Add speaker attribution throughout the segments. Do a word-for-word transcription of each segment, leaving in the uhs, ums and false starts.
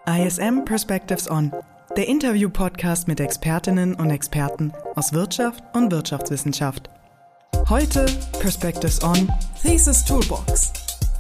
Speaker 1: I S M Perspectives On, der Interview-Podcast mit Expertinnen und Experten aus Wirtschaft und Wirtschaftswissenschaft. Heute Perspectives On Thesis Toolbox.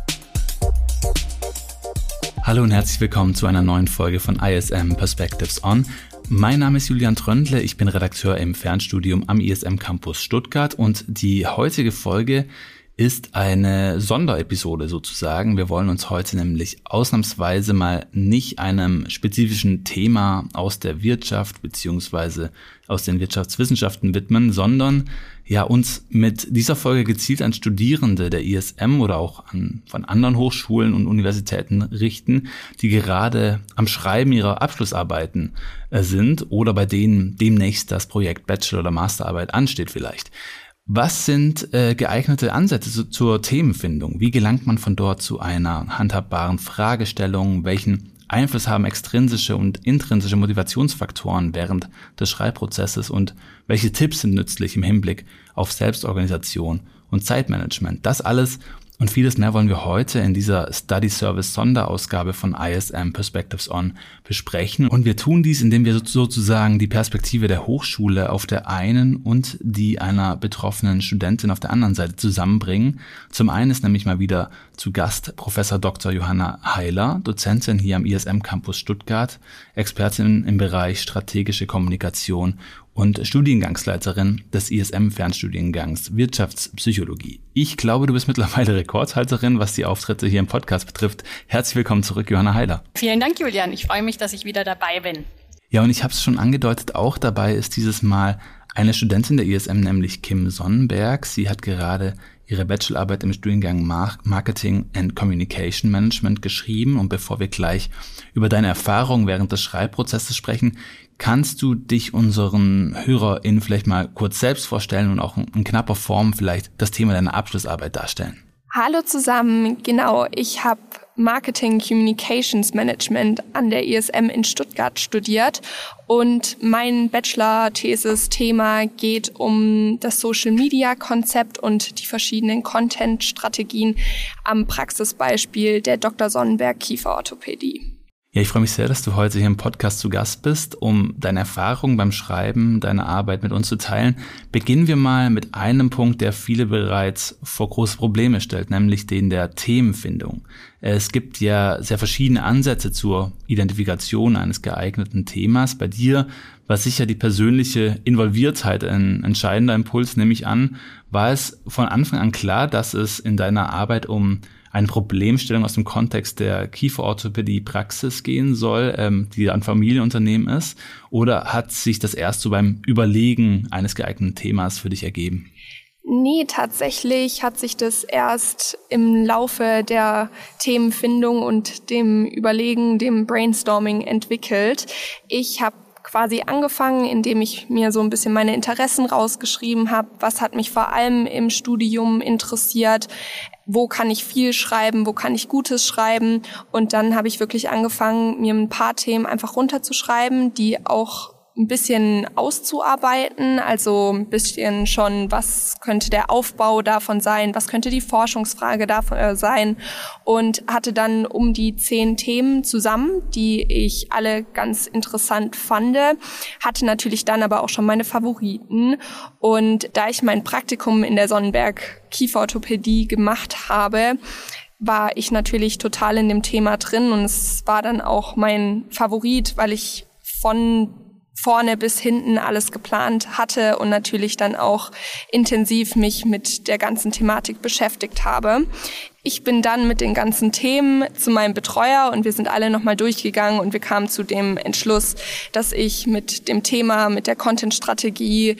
Speaker 2: Hallo und herzlich willkommen zu einer neuen Folge von I S M Perspectives On. Mein Name ist Julian Tröndle, ich bin Redakteur im Fernstudium am I S M Campus Stuttgart und die heutige Folge ist eine Sonderepisode sozusagen. Wir wollen uns heute nämlich ausnahmsweise mal nicht einem spezifischen Thema aus der Wirtschaft bzw. aus den Wirtschaftswissenschaften widmen, sondern ja uns mit dieser Folge gezielt an Studierende der I S M oder auch an von anderen Hochschulen und Universitäten richten, die gerade am Schreiben ihrer Abschlussarbeiten sind oder bei denen demnächst das Projekt Bachelor- oder Masterarbeit ansteht vielleicht. Was sind äh, geeignete Ansätze zu, zur Themenfindung? Wie gelangt man von dort zu einer handhabbaren Fragestellung? Welchen Einfluss haben extrinsische und intrinsische Motivationsfaktoren während des Schreibprozesses? Und welche Tipps sind nützlich im Hinblick auf Selbstorganisation und Zeitmanagement? Das alles und vieles mehr wollen wir heute in dieser Study Service Sonderausgabe von I S M Perspectives On besprechen. Und wir tun dies, indem wir sozusagen die Perspektive der Hochschule auf der einen und die einer betroffenen Studentin auf der anderen Seite zusammenbringen. Zum einen ist nämlich mal wieder zu Gast Professor Doktor Johanna Heiler, Dozentin hier am I S M Campus Stuttgart, Expertin im Bereich strategische Kommunikation und Studiengangsleiterin des I S M-Fernstudiengangs Wirtschaftspsychologie. Ich glaube, du bist mittlerweile Rekordhalterin, was die Auftritte hier im Podcast betrifft. Herzlich willkommen zurück, Johanna Heiler.
Speaker 3: Vielen Dank, Julian. Ich freue mich, dass ich wieder dabei bin.
Speaker 2: Ja, und ich habe es schon angedeutet, auch dabei ist dieses Mal eine Studentin der I S M, nämlich Kim Sonnenberg. Sie hat gerade ihre Bachelorarbeit im Studiengang Marketing and Communication Management geschrieben. Und bevor wir gleich über deine Erfahrungen während des Schreibprozesses sprechen, kannst du dich unseren HörerInnen vielleicht mal kurz selbst vorstellen und auch in knapper Form vielleicht das Thema deiner Abschlussarbeit darstellen?
Speaker 4: Hallo zusammen, genau, ich habe Marketing Communications Management an der I S M in Stuttgart studiert und mein Bachelor-Thesis-Thema geht um das Social-Media-Konzept und die verschiedenen Content-Strategien am Praxisbeispiel der Doktor Sonnenberg Kieferorthopädie.
Speaker 2: Ja, ich freue mich sehr, dass du heute hier im Podcast zu Gast bist, um deine Erfahrungen beim Schreiben, deine Arbeit mit uns zu teilen. Beginnen wir mal mit einem Punkt, der viele bereits vor große Probleme stellt, nämlich den der Themenfindung. Es gibt ja sehr verschiedene Ansätze zur Identifikation eines geeigneten Themas. Bei dir war sicher die persönliche Involviertheit ein entscheidender Impuls, nehme ich an. War es von Anfang an klar, dass es in deiner Arbeit um eine Problemstellung aus dem Kontext der Kieferorthopädie-Praxis gehen soll, ähm, die ein Familienunternehmen ist? Oder hat sich das erst so beim Überlegen eines geeigneten Themas für dich ergeben?
Speaker 4: Nee, tatsächlich hat sich das erst im Laufe der Themenfindung und dem Überlegen, dem Brainstorming entwickelt. Ich habe quasi angefangen, indem ich mir so ein bisschen meine Interessen rausgeschrieben habe. Was hat mich vor allem im Studium interessiert? Wo kann ich viel schreiben? Wo kann ich Gutes schreiben? Und dann habe ich wirklich angefangen, mir ein paar Themen einfach runterzuschreiben, die auch ein bisschen auszuarbeiten, also ein bisschen schon, was könnte der Aufbau davon sein, was könnte die Forschungsfrage davon sein und hatte dann um die zehn Themen zusammen, die ich alle ganz interessant fand, hatte natürlich dann aber auch schon meine Favoriten und da ich mein Praktikum in der Sonnenberg Kieferorthopädie gemacht habe, war ich natürlich total in dem Thema drin und es war dann auch mein Favorit, weil ich von vorne bis hinten alles geplant hatte und natürlich dann auch intensiv mich mit der ganzen Thematik beschäftigt habe. Ich bin dann mit den ganzen Themen zu meinem Betreuer und wir sind alle nochmal durchgegangen und wir kamen zu dem Entschluss, dass ich mit dem Thema, mit der Content-Strategie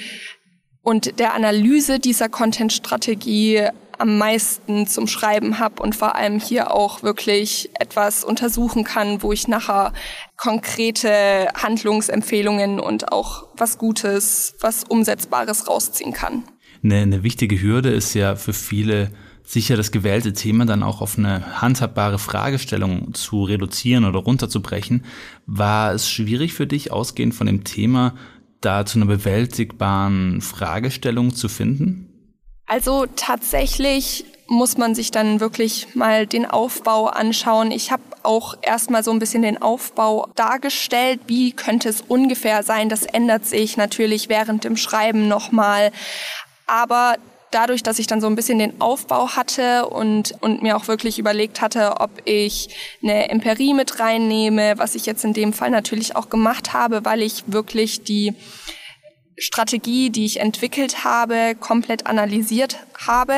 Speaker 4: und der Analyse dieser Content-Strategie am meisten zum Schreiben habe und vor allem hier auch wirklich etwas untersuchen kann, wo ich nachher konkrete Handlungsempfehlungen und auch was Gutes, was Umsetzbares rausziehen kann.
Speaker 2: Eine, eine wichtige Hürde ist ja für viele sicher das gewählte Thema dann auch auf eine handhabbare Fragestellung zu reduzieren oder runterzubrechen. War es schwierig für dich, ausgehend von dem Thema, da zu einer bewältigbaren Fragestellung zu finden?
Speaker 4: Also tatsächlich muss man sich dann wirklich mal den Aufbau anschauen. Ich habe auch erstmal so ein bisschen den Aufbau dargestellt. Wie könnte es ungefähr sein? Das ändert sich natürlich während dem Schreiben nochmal. Aber dadurch, dass ich dann so ein bisschen den Aufbau hatte und, und mir auch wirklich überlegt hatte, ob ich eine Empirie mit reinnehme, was ich jetzt in dem Fall natürlich auch gemacht habe, weil ich wirklich die Strategie, die ich entwickelt habe, komplett analysiert habe.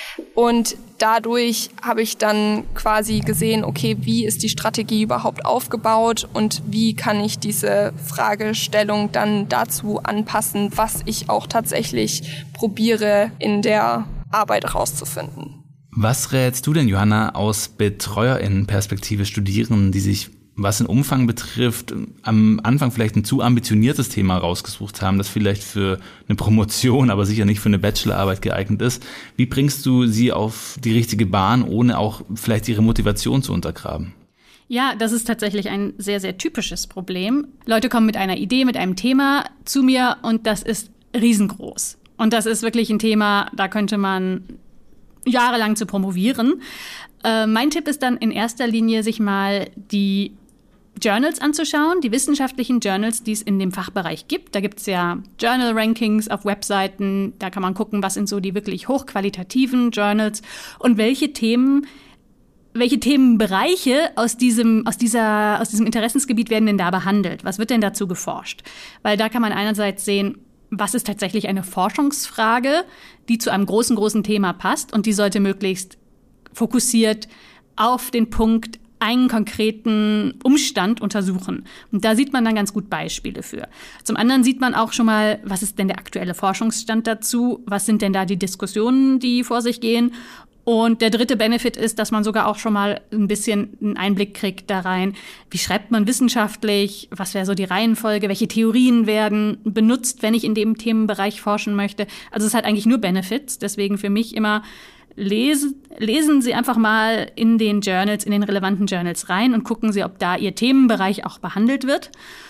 Speaker 4: Und dadurch habe ich dann quasi gesehen, okay, wie ist die Strategie überhaupt aufgebaut und wie kann ich diese Fragestellung dann dazu anpassen, was ich auch tatsächlich probiere in der Arbeit rauszufinden.
Speaker 2: Was rätst du denn, Johanna, aus BetreuerInnen-Perspektive Studierenden, die sich, was den Umfang betrifft, am Anfang vielleicht ein zu ambitioniertes Thema rausgesucht haben, das vielleicht für eine Promotion, aber sicher nicht für eine Bachelorarbeit geeignet ist? Wie bringst du sie auf die richtige Bahn, ohne auch vielleicht ihre Motivation zu untergraben?
Speaker 3: Ja, das ist tatsächlich ein sehr, sehr typisches Problem. Leute kommen mit einer Idee, mit einem Thema zu mir und das ist riesengroß. Und das ist wirklich ein Thema, da könnte man jahrelang zu promovieren. Äh, mein Tipp ist dann in erster Linie, sich mal die Journals anzuschauen, die wissenschaftlichen Journals, die es in dem Fachbereich gibt. Da gibt es ja Journal-Rankings auf Webseiten. Da kann man gucken, was sind so die wirklich hochqualitativen Journals und welche Themen, welche Themenbereiche aus diesem, aus dieser, aus diesem Interessensgebiet werden denn da behandelt? Was wird denn dazu geforscht? Weil da kann man einerseits sehen, was ist tatsächlich eine Forschungsfrage, die zu einem großen, großen Thema passt und die sollte möglichst fokussiert auf den Punkt einen konkreten Umstand untersuchen. Und da sieht man dann ganz gut Beispiele für. Zum anderen sieht man auch schon mal, was ist denn der aktuelle Forschungsstand dazu? Was sind denn da die Diskussionen, die vor sich gehen? Und der dritte Benefit ist, dass man sogar auch schon mal ein bisschen einen Einblick kriegt da rein. Wie schreibt man wissenschaftlich? Was wäre so die Reihenfolge? Welche Theorien werden benutzt, wenn ich in dem Themenbereich forschen möchte? Also es hat eigentlich nur Benefits. Deswegen für mich immer lesen, lesen Sie einfach mal in den Journals, in den relevanten Journals rein und gucken Sie, ob da Ihr Themenbereich auch behandelt wird.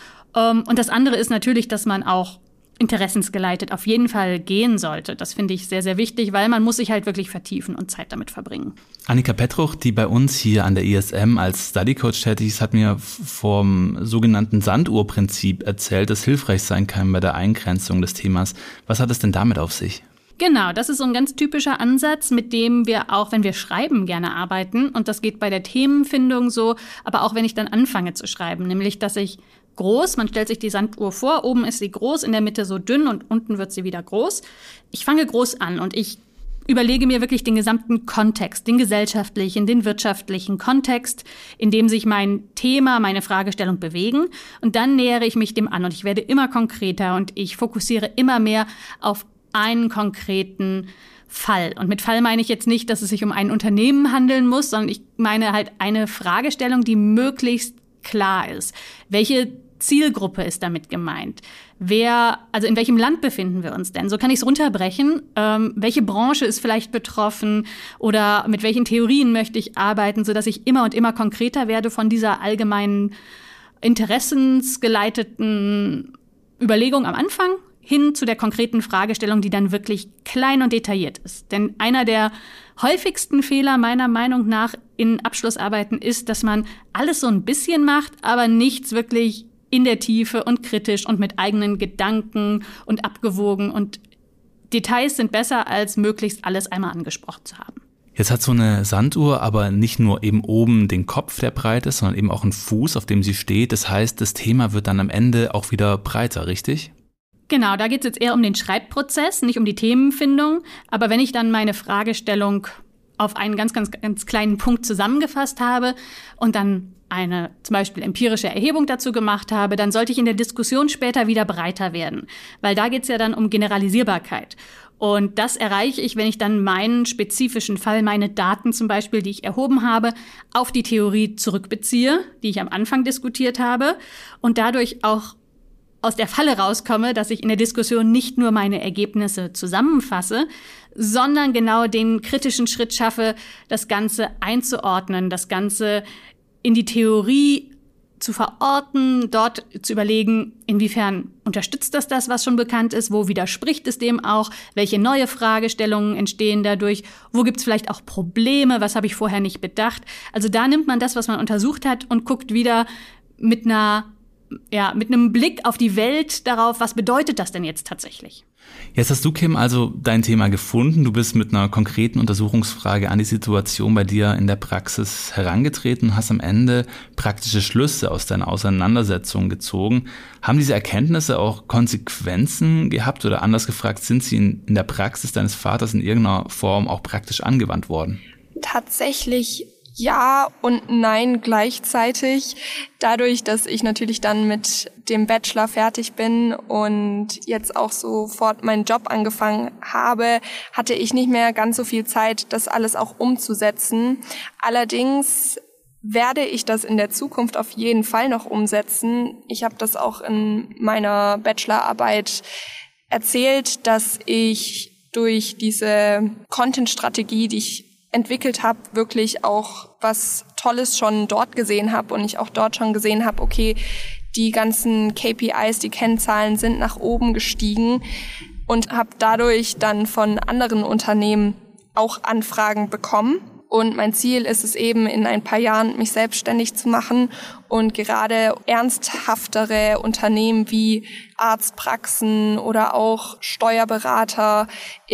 Speaker 3: Und das andere ist natürlich, dass man auch interessensgeleitet auf jeden Fall gehen sollte. Das finde ich sehr, sehr wichtig, weil man muss sich halt wirklich vertiefen und Zeit damit verbringen.
Speaker 2: Annika Petroch, die bei uns hier an der I S M als Study Coach tätig ist, hat mir vom sogenannten Sanduhrprinzip erzählt, das hilfreich sein kann bei der Eingrenzung des Themas. Was hat es denn damit auf sich?
Speaker 3: Genau, das ist so ein ganz typischer Ansatz, mit dem wir auch, wenn wir schreiben, gerne arbeiten. Und das geht bei der Themenfindung so, aber auch wenn ich dann anfange zu schreiben. Nämlich, dass ich groß, man stellt sich die Sanduhr vor, oben ist sie groß, in der Mitte so dünn und unten wird sie wieder groß. Ich fange groß an und ich überlege mir wirklich den gesamten Kontext, den gesellschaftlichen, den wirtschaftlichen Kontext, in dem sich mein Thema, meine Fragestellung bewegen. Und dann nähere ich mich dem an und ich werde immer konkreter und ich fokussiere immer mehr auf einen konkreten Fall. Und mit Fall meine ich jetzt nicht, dass es sich um ein Unternehmen handeln muss, sondern ich meine halt eine Fragestellung, die möglichst klar ist. Welche Zielgruppe ist damit gemeint? Wer, also in welchem Land befinden wir uns denn? So kann ich es runterbrechen. Ähm, welche Branche ist vielleicht betroffen oder mit welchen Theorien möchte ich arbeiten, sodass ich immer und immer konkreter werde von dieser allgemeinen interessensgeleiteten Überlegung am Anfang hin zu der konkreten Fragestellung, die dann wirklich klein und detailliert ist. Denn einer der häufigsten Fehler meiner Meinung nach in Abschlussarbeiten ist, dass man alles so ein bisschen macht, aber nichts wirklich in der Tiefe und kritisch und mit eigenen Gedanken und abgewogen. Und Details sind besser, als möglichst alles einmal angesprochen zu haben.
Speaker 2: Jetzt hat so eine Sanduhr aber nicht nur eben oben den Kopf, der breit ist, sondern eben auch einen Fuß, auf dem sie steht. Das heißt, das Thema wird dann am Ende auch wieder breiter, richtig?
Speaker 3: Genau, da geht es jetzt eher um den Schreibprozess, nicht um die Themenfindung. Aber wenn ich dann meine Fragestellung auf einen ganz, ganz, ganz kleinen Punkt zusammengefasst habe und dann eine zum Beispiel empirische Erhebung dazu gemacht habe, dann sollte ich in der Diskussion später wieder breiter werden. Weil da geht es ja dann um Generalisierbarkeit. Und das erreiche ich, wenn ich dann meinen spezifischen Fall, meine Daten zum Beispiel, die ich erhoben habe, auf die Theorie zurückbeziehe, die ich am Anfang diskutiert habe und dadurch auch aus der Falle rauskomme, dass ich in der Diskussion nicht nur meine Ergebnisse zusammenfasse, sondern genau den kritischen Schritt schaffe, das Ganze einzuordnen, das Ganze in die Theorie zu verorten, dort zu überlegen, inwiefern unterstützt das das, was schon bekannt ist, wo widerspricht es dem auch, welche neue Fragestellungen entstehen dadurch, wo gibt es vielleicht auch Probleme, was habe ich vorher nicht bedacht. Also da nimmt man das, was man untersucht hat und guckt wieder mit einer, ja, mit einem Blick auf die Welt darauf, was bedeutet das denn jetzt tatsächlich?
Speaker 2: Jetzt hast du, Kim, also dein Thema gefunden. Du bist mit einer konkreten Untersuchungsfrage an die Situation bei dir in der Praxis herangetreten und hast am Ende praktische Schlüsse aus deiner Auseinandersetzung gezogen. Haben diese Erkenntnisse auch Konsequenzen gehabt oder anders gefragt, sind sie in, in der Praxis deines Vaters in irgendeiner Form auch praktisch angewandt worden?
Speaker 4: Tatsächlich ja und nein gleichzeitig. Dadurch, dass ich natürlich dann mit dem Bachelor fertig bin und jetzt auch sofort meinen Job angefangen habe, hatte ich nicht mehr ganz so viel Zeit, das alles auch umzusetzen. Allerdings werde ich das in der Zukunft auf jeden Fall noch umsetzen. Ich habe das auch in meiner Bachelorarbeit erzählt, dass ich durch diese Content-Strategie, die ich entwickelt habe, wirklich auch was Tolles schon dort gesehen habe und ich auch dort schon gesehen habe, okay, die ganzen K P Is, die Kennzahlen sind nach oben gestiegen und habe dadurch dann von anderen Unternehmen auch Anfragen bekommen. Und mein Ziel ist es eben, in ein paar Jahren mich selbstständig zu machen und gerade ernsthaftere Unternehmen wie Arztpraxen oder auch Steuerberater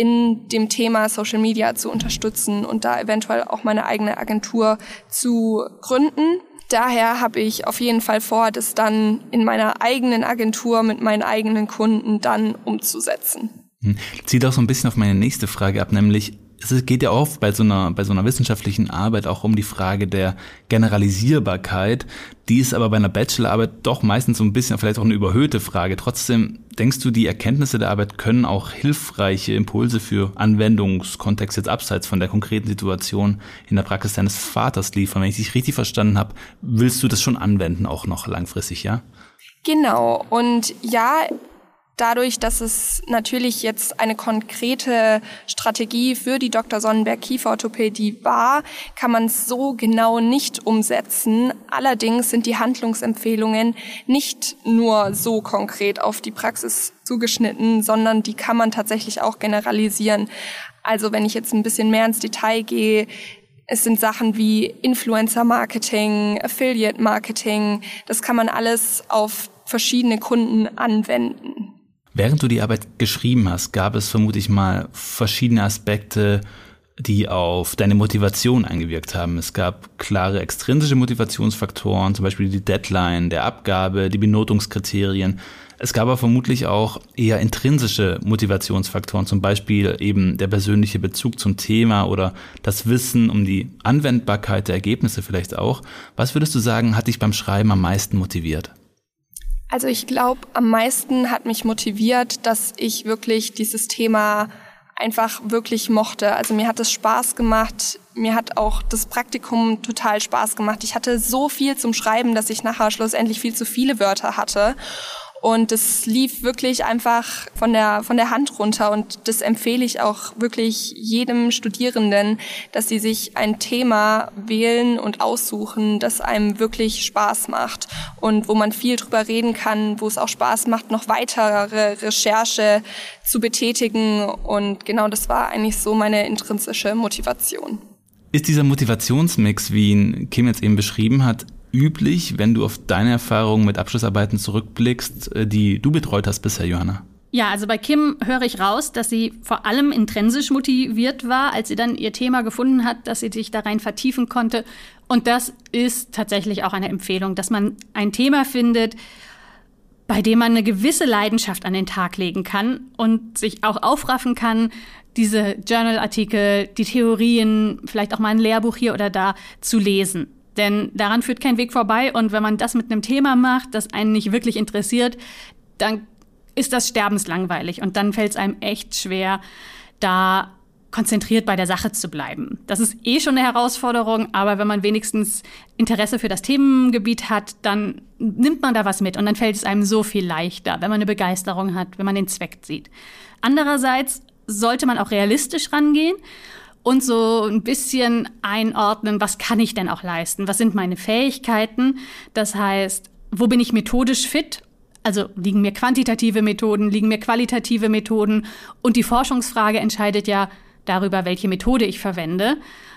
Speaker 4: in dem Thema Social Media zu unterstützen und da eventuell auch meine eigene Agentur zu gründen. Daher habe ich auf jeden Fall vor, das dann in meiner eigenen Agentur mit meinen eigenen Kunden dann umzusetzen.
Speaker 2: Zieht auch so ein bisschen auf meine nächste Frage ab, nämlich es geht ja oft bei so einer, bei so einer wissenschaftlichen Arbeit auch um die Frage der Generalisierbarkeit. Die ist aber bei einer Bachelorarbeit doch meistens so ein bisschen vielleicht auch eine überhöhte Frage. Trotzdem, denkst du, die Erkenntnisse der Arbeit können auch hilfreiche Impulse für Anwendungskontext jetzt abseits von der konkreten Situation in der Praxis deines Vaters liefern? Wenn ich dich richtig verstanden habe, willst du das schon anwenden, auch noch langfristig, ja?
Speaker 4: Genau. Und ja, dadurch, dass es natürlich jetzt eine konkrete Strategie für die Doktor Sonnenberg Kieferorthopädie war, kann man es so genau nicht umsetzen. Allerdings sind die Handlungsempfehlungen nicht nur so konkret auf die Praxis zugeschnitten, sondern die kann man tatsächlich auch generalisieren. Also wenn ich jetzt ein bisschen mehr ins Detail gehe, es sind Sachen wie Influencer-Marketing, Affiliate-Marketing, das kann man alles auf verschiedene Kunden anwenden.
Speaker 2: Während du die Arbeit geschrieben hast, gab es vermutlich mal verschiedene Aspekte, die auf deine Motivation eingewirkt haben. Es gab klare extrinsische Motivationsfaktoren, zum Beispiel die Deadline der Abgabe, die Benotungskriterien. Es gab aber vermutlich auch eher intrinsische Motivationsfaktoren, zum Beispiel eben der persönliche Bezug zum Thema oder das Wissen um die Anwendbarkeit der Ergebnisse vielleicht auch. Was würdest du sagen, hat dich beim Schreiben am meisten motiviert?
Speaker 4: Also ich glaube, am meisten hat mich motiviert, dass ich wirklich dieses Thema einfach wirklich mochte. Also mir hat es Spaß gemacht, mir hat auch das Praktikum total Spaß gemacht. Ich hatte so viel zum Schreiben, dass ich nachher schlussendlich viel zu viele Wörter hatte. Und es lief wirklich einfach von der von der Hand runter und das empfehle ich auch wirklich jedem Studierenden, dass sie sich ein Thema wählen und aussuchen, das einem wirklich Spaß macht und wo man viel drüber reden kann, wo es auch Spaß macht, noch weitere Recherche zu betätigen und genau das war eigentlich so meine intrinsische Motivation.
Speaker 2: Ist dieser Motivationsmix, wie ihn Kim jetzt eben beschrieben hat, üblich, wenn du auf deine Erfahrungen mit Abschlussarbeiten zurückblickst, die du betreut hast bisher, Johanna?
Speaker 3: Ja, also bei Kim höre ich raus, dass sie vor allem intrinsisch motiviert war, als sie dann ihr Thema gefunden hat, dass sie sich da rein vertiefen konnte. Und das ist tatsächlich auch eine Empfehlung, dass man ein Thema findet, bei dem man eine gewisse Leidenschaft an den Tag legen kann und sich auch aufraffen kann, diese Journalartikel, die Theorien, vielleicht auch mal ein Lehrbuch hier oder da zu lesen. Denn daran führt kein Weg vorbei. Und wenn man das mit einem Thema macht, das einen nicht wirklich interessiert, dann ist das sterbenslangweilig. Und dann fällt es einem echt schwer, da konzentriert bei der Sache zu bleiben. Das ist eh schon eine Herausforderung. Aber wenn man wenigstens Interesse für das Themengebiet hat, dann nimmt man da was mit. Und dann fällt es einem so viel leichter, wenn man eine Begeisterung hat, wenn man den Zweck sieht. Andererseits sollte man auch realistisch rangehen und so ein bisschen einordnen, was kann ich denn auch leisten? Was sind meine Fähigkeiten? Das heißt, wo bin ich methodisch fit? Also liegen mir quantitative Methoden, liegen mir qualitative Methoden? Und die Forschungsfrage entscheidet ja darüber, welche Methode ich verwende.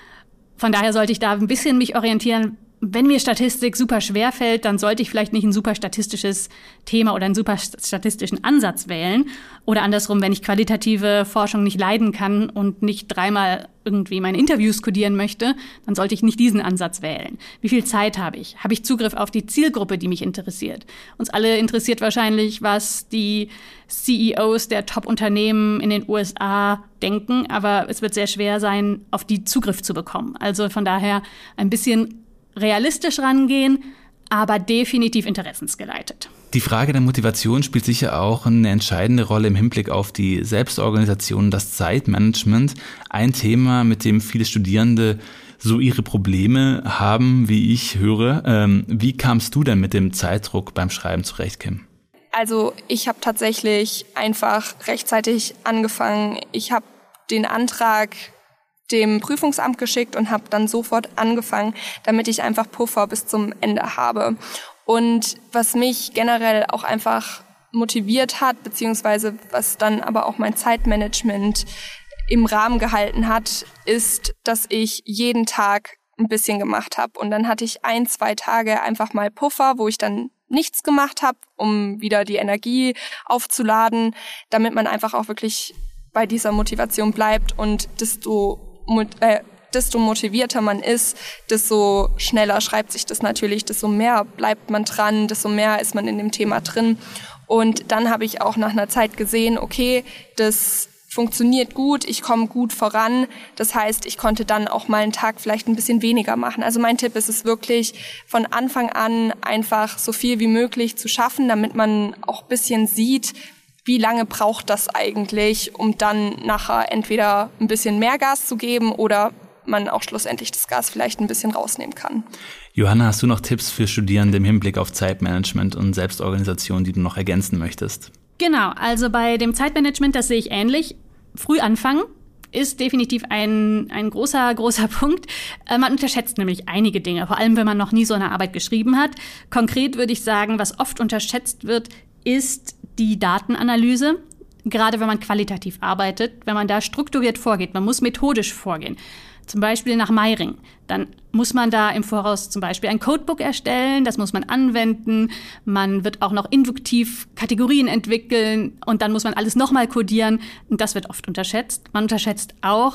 Speaker 3: Von daher sollte ich da ein bisschen mich orientieren. Wenn mir Statistik super schwer fällt, dann sollte ich vielleicht nicht ein super statistisches Thema oder einen super statistischen Ansatz wählen. Oder andersrum, wenn ich qualitative Forschung nicht leiden kann und nicht dreimal irgendwie meine Interviews kodieren möchte, dann sollte ich nicht diesen Ansatz wählen. Wie viel Zeit habe ich? Habe ich Zugriff auf die Zielgruppe, die mich interessiert? Uns alle interessiert wahrscheinlich, was die C E Os der Top-Unternehmen in den U S A denken, aber es wird sehr schwer sein, auf die Zugriff zu bekommen. Also von daher ein bisschen realistisch rangehen, aber definitiv interessensgeleitet.
Speaker 2: Die Frage der Motivation spielt sicher auch eine entscheidende Rolle im Hinblick auf die Selbstorganisation, das Zeitmanagement. Ein Thema, mit dem viele Studierende so ihre Probleme haben, wie ich höre. Ähm, wie kamst du denn mit dem Zeitdruck beim Schreiben zurecht, Kim?
Speaker 4: Also ich habe tatsächlich einfach rechtzeitig angefangen. Ich habe den Antrag dem Prüfungsamt geschickt und habe dann sofort angefangen, damit ich einfach Puffer bis zum Ende habe. Und was mich generell auch einfach motiviert hat, beziehungsweise was dann aber auch mein Zeitmanagement im Rahmen gehalten hat, ist, dass ich jeden Tag ein bisschen gemacht habe. Und dann hatte ich ein, zwei Tage einfach mal Puffer, wo ich dann nichts gemacht habe, um wieder die Energie aufzuladen, damit man einfach auch wirklich bei dieser Motivation bleibt. Und desto Äh, desto motivierter man ist, desto schneller schreibt sich das natürlich, desto mehr bleibt man dran, desto mehr ist man in dem Thema drin. Und dann habe ich auch nach einer Zeit gesehen, okay, das funktioniert gut, ich komme gut voran. Das heißt, ich konnte dann auch mal einen Tag vielleicht ein bisschen weniger machen. Also mein Tipp ist es wirklich, von Anfang an einfach so viel wie möglich zu schaffen, damit man auch ein bisschen sieht, wie lange braucht das eigentlich, um dann nachher entweder ein bisschen mehr Gas zu geben oder man auch schlussendlich das Gas vielleicht ein bisschen rausnehmen kann.
Speaker 2: Johanna, hast du noch Tipps für Studierende im Hinblick auf Zeitmanagement und Selbstorganisation, die du noch ergänzen möchtest?
Speaker 3: Genau, also bei dem Zeitmanagement, das sehe ich ähnlich. Früh anfangen ist definitiv ein, ein großer, großer Punkt. Äh, man unterschätzt nämlich einige Dinge, vor allem wenn man noch nie so eine Arbeit geschrieben hat. Konkret würde ich sagen, was oft unterschätzt wird, ist die Datenanalyse, gerade wenn man qualitativ arbeitet, wenn man da strukturiert vorgeht, man muss methodisch vorgehen. Zum Beispiel nach Meyring. Dann muss man da im Voraus zum Beispiel ein Codebook erstellen, das muss man anwenden. Man wird auch noch induktiv Kategorien entwickeln und dann muss man alles nochmal codieren. Und das wird oft unterschätzt. Man unterschätzt auch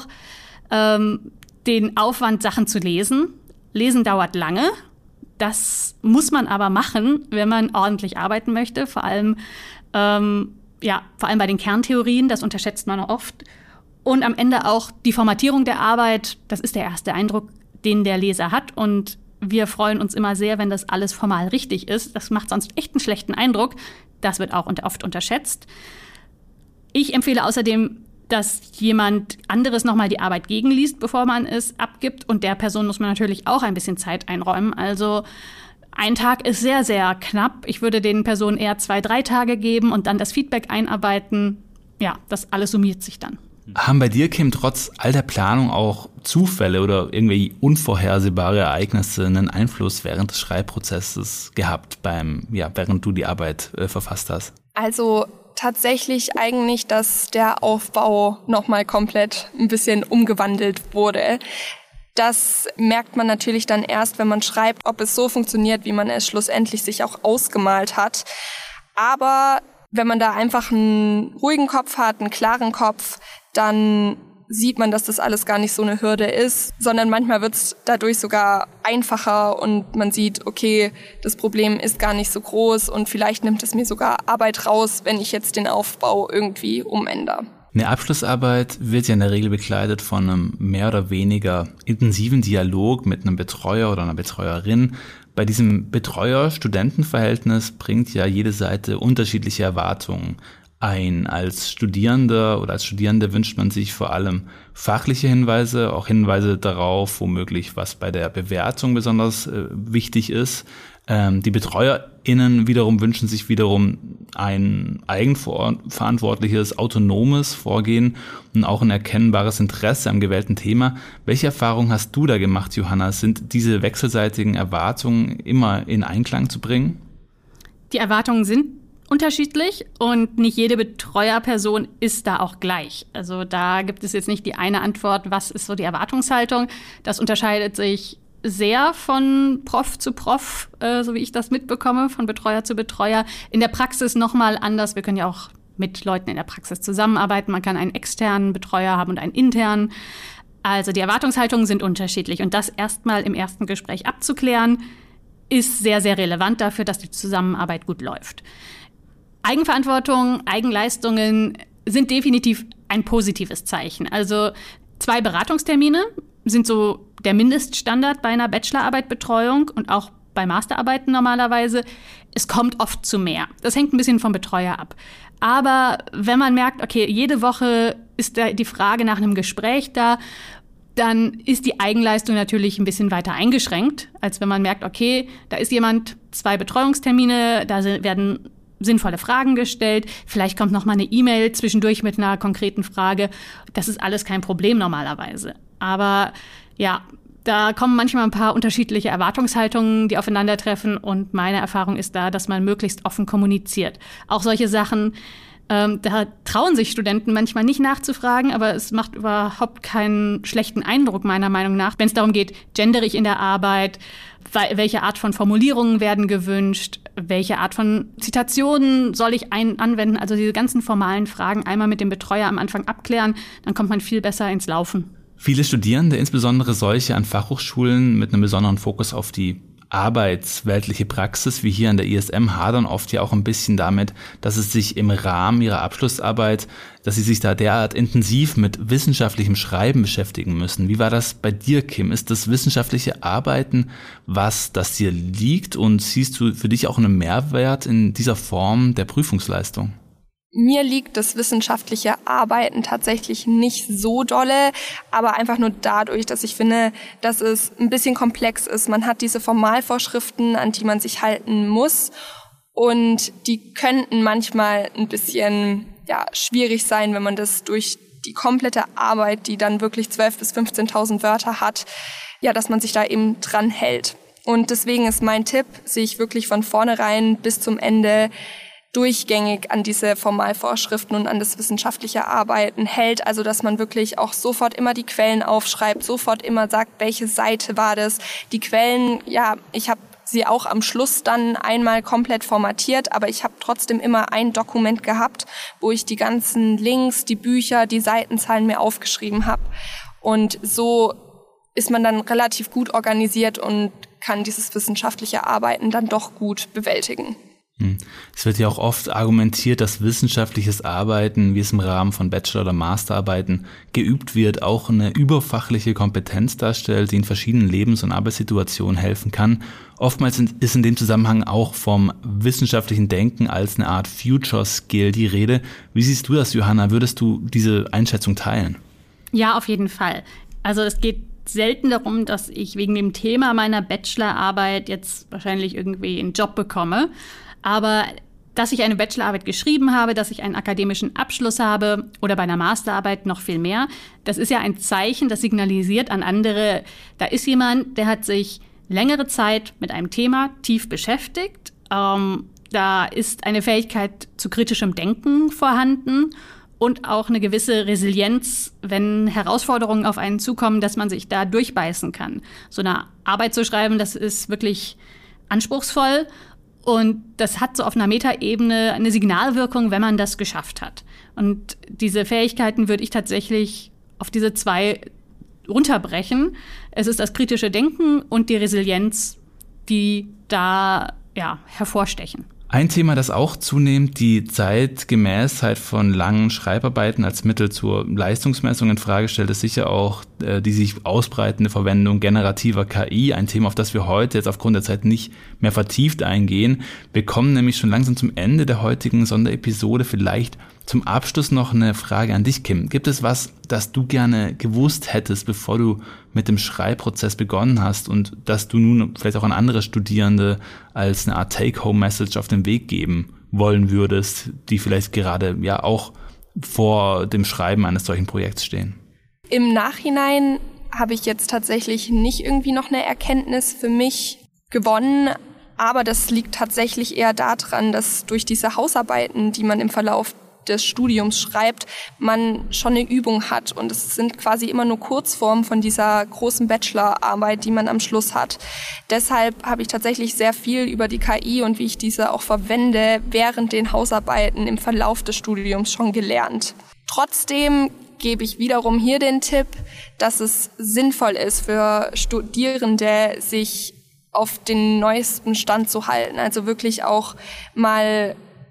Speaker 3: ähm, den Aufwand, Sachen zu lesen. Lesen dauert lange. Das muss man aber machen, wenn man ordentlich arbeiten möchte. Vor allem, ähm, ja, vor allem bei den Kerntheorien, das unterschätzt man oft. Und am Ende auch die Formatierung der Arbeit, das ist der erste Eindruck, den der Leser hat. Und wir freuen uns immer sehr, wenn das alles formal richtig ist. Das macht sonst echt einen schlechten Eindruck. Das wird auch oft unterschätzt. Ich empfehle außerdem, dass jemand anderes nochmal die Arbeit gegenliest, bevor man es abgibt. Und der Person muss man natürlich auch ein bisschen Zeit einräumen. Also ein Tag ist sehr, sehr knapp. Ich würde den Personen eher zwei, drei Tage geben und dann das Feedback einarbeiten. Ja, das alles summiert sich dann.
Speaker 2: Haben bei dir, Kim, trotz all der Planung auch Zufälle oder irgendwie unvorhersehbare Ereignisse einen Einfluss während des Schreibprozesses gehabt, beim, ja, während du die Arbeit äh, verfasst hast?
Speaker 4: Also tatsächlich eigentlich, dass der Aufbau nochmal komplett ein bisschen umgewandelt wurde. Das merkt man natürlich dann erst, wenn man schreibt, ob es so funktioniert, wie man es schlussendlich sich auch ausgemalt hat. Aber wenn man da einfach einen ruhigen Kopf hat, einen klaren Kopf, dann sieht man, dass das alles gar nicht so eine Hürde ist, sondern manchmal wird es dadurch sogar einfacher und man sieht, okay, das Problem ist gar nicht so groß und vielleicht nimmt es mir sogar Arbeit raus, wenn ich jetzt den Aufbau irgendwie umändere.
Speaker 2: Eine Abschlussarbeit wird ja in der Regel begleitet von einem mehr oder weniger intensiven Dialog mit einem Betreuer oder einer Betreuerin. Bei diesem Betreuer-Studenten-Verhältnis bringt ja jede Seite unterschiedliche Erwartungen ein. Als Studierender oder als Studierende wünscht man sich vor allem fachliche Hinweise, auch Hinweise darauf, womöglich was bei der Bewertung besonders äh, wichtig ist. Ähm, die BetreuerInnen wiederum wünschen sich wiederum ein eigenverantwortliches, autonomes Vorgehen und auch ein erkennbares Interesse am gewählten Thema. Welche Erfahrungen hast du da gemacht, Johanna? Sind diese wechselseitigen Erwartungen immer in Einklang zu bringen?
Speaker 3: Die Erwartungen sind unterschiedlich und nicht jede Betreuerperson ist da auch gleich. Also da gibt es jetzt nicht die eine Antwort, was ist so die Erwartungshaltung. Das unterscheidet sich sehr von Prof zu Prof, äh, so wie ich das mitbekomme, von Betreuer zu Betreuer. In der Praxis nochmal anders. Wir können ja auch mit Leuten in der Praxis zusammenarbeiten. Man kann einen externen Betreuer haben und einen internen. Also die Erwartungshaltungen sind unterschiedlich. Und das erstmal im ersten Gespräch abzuklären, ist sehr, sehr relevant dafür, dass die Zusammenarbeit gut läuft. Eigenverantwortung, Eigenleistungen sind definitiv ein positives Zeichen. Also zwei Beratungstermine sind so der Mindeststandard bei einer Bachelorarbeitbetreuung und auch bei Masterarbeiten normalerweise. Es kommt oft zu mehr. Das hängt ein bisschen vom Betreuer ab. Aber wenn man merkt, okay, jede Woche ist da die Frage nach einem Gespräch da, dann ist die Eigenleistung natürlich ein bisschen weiter eingeschränkt, als wenn man merkt, okay, da ist jemand, zwei Betreuungstermine, da werden sinnvolle Fragen gestellt, vielleicht kommt noch mal eine E-Mail zwischendurch mit einer konkreten Frage. Das ist alles kein Problem normalerweise. Aber ja, da kommen manchmal ein paar unterschiedliche Erwartungshaltungen, die aufeinandertreffen. Und meine Erfahrung ist da, dass man möglichst offen kommuniziert. Auch solche Sachen, ähm, da trauen sich Studenten manchmal nicht nachzufragen, aber es macht überhaupt keinen schlechten Eindruck, meiner Meinung nach, wenn es darum geht, gendere ich in der Arbeit, welche Art von Formulierungen werden gewünscht, welche Art von Zitationen soll ich ein- anwenden, also diese ganzen formalen Fragen einmal mit dem Betreuer am Anfang abklären, dann kommt man viel besser ins Laufen.
Speaker 2: Viele Studierende, insbesondere solche an Fachhochschulen mit einem besonderen Fokus auf die arbeitsweltliche Praxis, wie hier an der I S M, hadern oft ja auch ein bisschen damit, dass es sich im Rahmen ihrer Abschlussarbeit, dass sie sich da derart intensiv mit wissenschaftlichem Schreiben beschäftigen müssen. Wie war das bei dir, Kim? Ist das wissenschaftliche Arbeiten was, das dir liegt, und siehst du für dich auch einen Mehrwert in dieser Form der Prüfungsleistung?
Speaker 4: Mir liegt das wissenschaftliche Arbeiten tatsächlich nicht so dolle, aber einfach nur dadurch, dass ich finde, dass es ein bisschen komplex ist. Man hat diese Formalvorschriften, an die man sich halten muss, und die könnten manchmal ein bisschen ja, schwierig sein, wenn man das durch die komplette Arbeit, die dann wirklich zwölftausend bis fünfzehntausend Wörter hat, ja, dass man sich da eben dran hält. Und deswegen ist mein Tipp, sich wirklich von vornherein bis zum Ende durchgängig an diese Formalvorschriften und an das wissenschaftliche Arbeiten hält, also dass man wirklich auch sofort immer die Quellen aufschreibt, sofort immer sagt, welche Seite war das. Die Quellen, ja, ich habe sie auch am Schluss dann einmal komplett formatiert, aber ich habe trotzdem immer ein Dokument gehabt, wo ich die ganzen Links, die Bücher, die Seitenzahlen mir aufgeschrieben habe. Und so ist man dann relativ gut organisiert und kann dieses wissenschaftliche Arbeiten dann doch gut bewältigen.
Speaker 2: Es wird ja auch oft argumentiert, dass wissenschaftliches Arbeiten, wie es im Rahmen von Bachelor- oder Masterarbeiten geübt wird, auch eine überfachliche Kompetenz darstellt, die in verschiedenen Lebens- und Arbeitssituationen helfen kann. Oftmals ist in dem Zusammenhang auch vom wissenschaftlichen Denken als eine Art Future Skill die Rede. Wie siehst du das, Johanna? Würdest du diese Einschätzung teilen?
Speaker 3: Ja, auf jeden Fall. Also es geht selten darum, dass ich wegen dem Thema meiner Bachelorarbeit jetzt wahrscheinlich irgendwie einen Job bekomme. Aber dass ich eine Bachelorarbeit geschrieben habe, dass ich einen akademischen Abschluss habe oder bei einer Masterarbeit noch viel mehr, das ist ja ein Zeichen, das signalisiert an andere, da ist jemand, der hat sich längere Zeit mit einem Thema tief beschäftigt. Ähm, da ist eine Fähigkeit zu kritischem Denken vorhanden und auch eine gewisse Resilienz, wenn Herausforderungen auf einen zukommen, dass man sich da durchbeißen kann. So eine Arbeit zu schreiben, das ist wirklich anspruchsvoll. Und das hat so auf einer Metaebene eine Signalwirkung, wenn man das geschafft hat. Und diese Fähigkeiten würde ich tatsächlich auf diese zwei runterbrechen. Es ist das kritische Denken und die Resilienz, die da ja, hervorstechen.
Speaker 2: Ein Thema, das auch zunehmend die Zeitgemäßheit von langen Schreibarbeiten als Mittel zur Leistungsmessung in Frage stellt, ist sicher auch äh, die sich ausbreitende Verwendung generativer K I. Ein Thema, auf das wir heute jetzt aufgrund der Zeit nicht mehr vertieft eingehen. Wir kommen nämlich schon langsam zum Ende der heutigen Sonderepisode. Vielleicht zum Abschluss noch eine Frage an dich, Kim. Gibt es was, das du gerne gewusst hättest, bevor du mit dem Schreibprozess begonnen hast und dass du nun vielleicht auch an andere Studierende als eine Art Take-Home-Message auf den Weg geben wollen würdest, die vielleicht gerade ja auch vor dem Schreiben eines solchen Projekts stehen?
Speaker 4: Im Nachhinein habe ich jetzt tatsächlich nicht irgendwie noch eine Erkenntnis für mich gewonnen, aber das liegt tatsächlich eher daran, dass durch diese Hausarbeiten, die man im Verlauf des Studiums schreibt, man schon eine Übung hat und es sind quasi immer nur Kurzformen von dieser großen Bachelorarbeit, die man am Schluss hat. Deshalb habe ich tatsächlich sehr viel über die K I und wie ich diese auch verwende während den Hausarbeiten im Verlauf des Studiums schon gelernt. Trotzdem gebe ich wiederum hier den Tipp, dass es sinnvoll ist für Studierende, sich auf den neuesten Stand zu halten. Also wirklich auch mal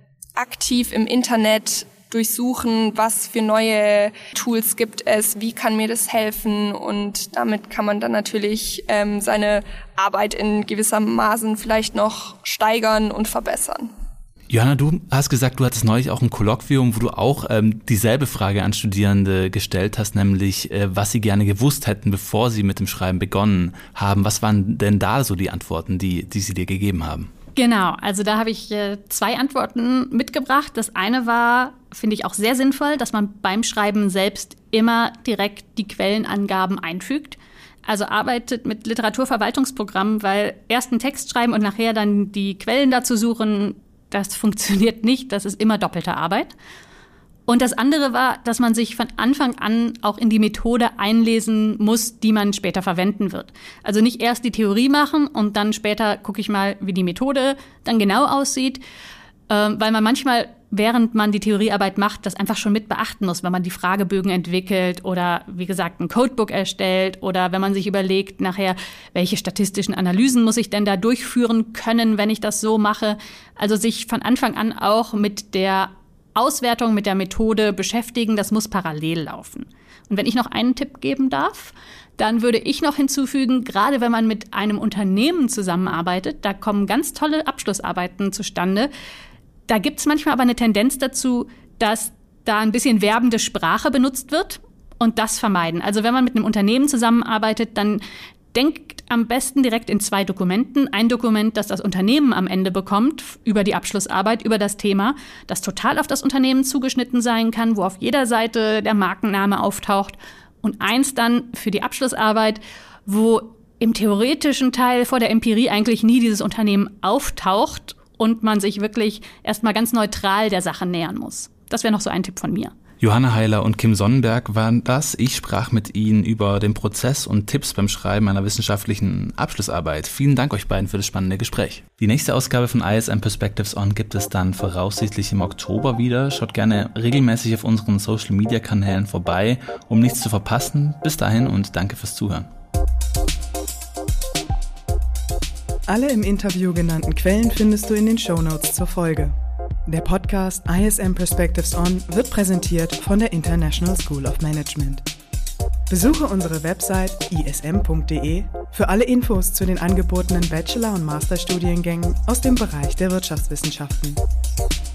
Speaker 4: aktiv im Internet durchsuchen, was für neue Tools gibt es, wie kann mir das helfen, und damit kann man dann natürlich ähm, seine Arbeit in gewissermaßen vielleicht noch steigern und verbessern.
Speaker 2: Johanna, du hast gesagt, du hattest neulich auch ein Kolloquium, wo du auch ähm, dieselbe Frage an Studierende gestellt hast, nämlich äh, was sie gerne gewusst hätten, bevor sie mit dem Schreiben begonnen haben. Was waren denn da so die Antworten, die, die sie dir gegeben haben?
Speaker 3: Genau, also da habe ich äh, zwei Antworten mitgebracht. Das eine war, finde ich auch sehr sinnvoll, dass man beim Schreiben selbst immer direkt die Quellenangaben einfügt. Also arbeitet mit Literaturverwaltungsprogrammen, weil erst einen Text schreiben und nachher dann die Quellen dazu suchen, das funktioniert nicht, das ist immer doppelte Arbeit. Und das andere war, dass man sich von Anfang an auch in die Methode einlesen muss, die man später verwenden wird. Also nicht erst die Theorie machen und dann später gucke ich mal, wie die Methode dann genau aussieht, ähm, weil man manchmal, während man die Theoriearbeit macht, das einfach schon mit beachten muss, wenn man die Fragebögen entwickelt oder, wie gesagt, ein Codebook erstellt oder wenn man sich überlegt nachher, welche statistischen Analysen muss ich denn da durchführen können, wenn ich das so mache. Also sich von Anfang an auch mit der Auswertung, mit der Methode beschäftigen, das muss parallel laufen. Und wenn ich noch einen Tipp geben darf, dann würde ich noch hinzufügen, gerade wenn man mit einem Unternehmen zusammenarbeitet, da kommen ganz tolle Abschlussarbeiten zustande. Da gibt es manchmal aber eine Tendenz dazu, dass da ein bisschen werbende Sprache benutzt wird und das vermeiden. Also wenn man mit einem Unternehmen zusammenarbeitet, dann denkt am besten direkt in zwei Dokumenten. Ein Dokument, das das Unternehmen am Ende bekommt, über die Abschlussarbeit, über das Thema, das total auf das Unternehmen zugeschnitten sein kann, wo auf jeder Seite der Markenname auftaucht. Und eins dann für die Abschlussarbeit, wo im theoretischen Teil vor der Empirie eigentlich nie dieses Unternehmen auftaucht und man sich wirklich erstmal ganz neutral der Sache nähern muss. Das wäre noch so ein Tipp von mir.
Speaker 2: Johanna Heiler und Kim Sonnenberg waren das. Ich sprach mit ihnen über den Prozess und Tipps beim Schreiben einer wissenschaftlichen Abschlussarbeit. Vielen Dank euch beiden für das spannende Gespräch. Die nächste Ausgabe von I S M Perspectives On gibt es dann voraussichtlich im Oktober wieder. Schaut gerne regelmäßig auf unseren Social-Media-Kanälen vorbei, um nichts zu verpassen. Bis dahin und danke fürs Zuhören.
Speaker 1: Alle im Interview genannten Quellen findest du in den Shownotes zur Folge. Der Podcast I S M Perspectives On wird präsentiert von der International School of Management. Besuche unsere Website i s m punkt d e für alle Infos zu den angebotenen Bachelor- und Masterstudiengängen aus dem Bereich der Wirtschaftswissenschaften.